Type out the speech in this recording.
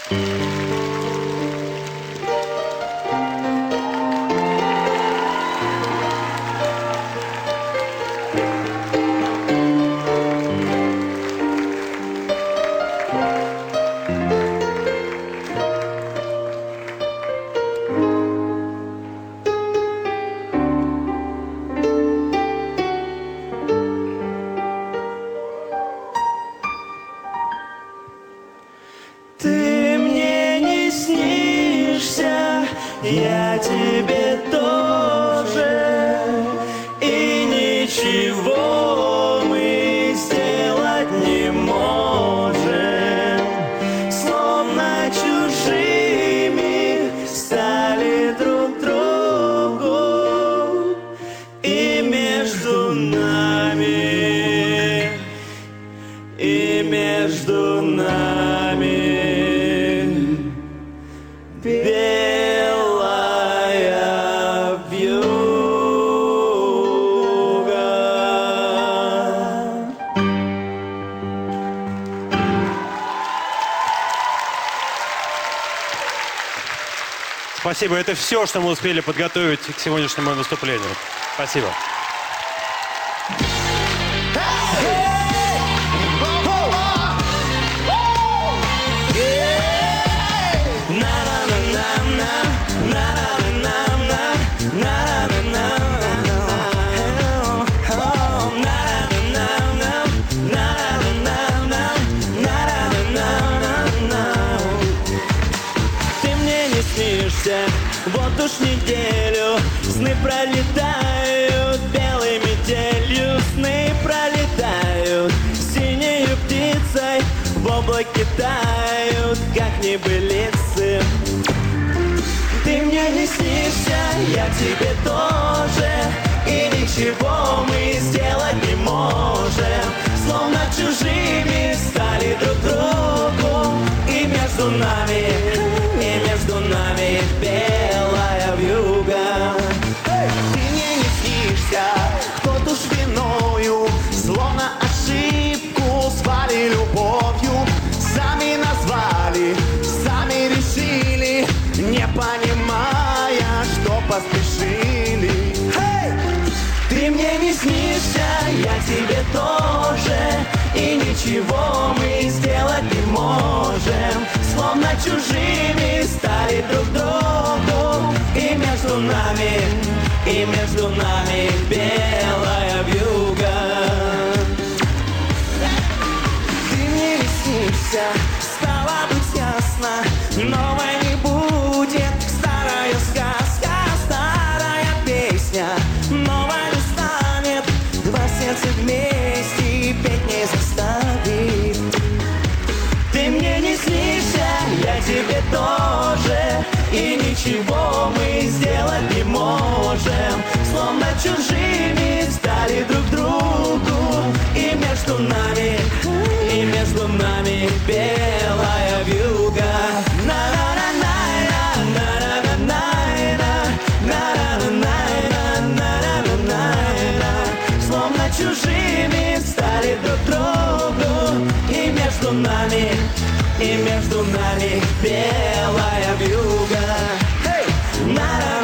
Я тебе тоже, и ничего мы сделать не можем. Словно чужими стали друг другу, и между нами, Спасибо. Это все, что мы успели подготовить к сегодняшнему выступлению. Спасибо. Вот уж неделю сны пролетают белой метелью, сны пролетают синею птицей, в облаке тают, как небылицы. Ты мне не снишься, я тебе тоже, и ничего мы сделать не можем. Словно чужими стали друг другу, и между нами белая вьюга. Ты мне не снишься, кто-то уж виною, словно ошибку звали любовью. Сами назвали, сами решили, не понимая, что поспешили. Ты мне не снишься, я тебе тоже, и ничего мы сделать не можем. Словно чужими стали друг другу, и между нами белая вьюга. Ты мне не снишься, стало быть ясно, новой не будет. Старая сказка, старая песня, новая не станет. Два сердца вместе петь не заставит. Ты мне не снишься, я тебе тоже, и ничего мы сделать не можем. Словно чужими стали друг другу, и между нами белая вьюга. Словно чужими стали друг другу, и между нами белая вьюга.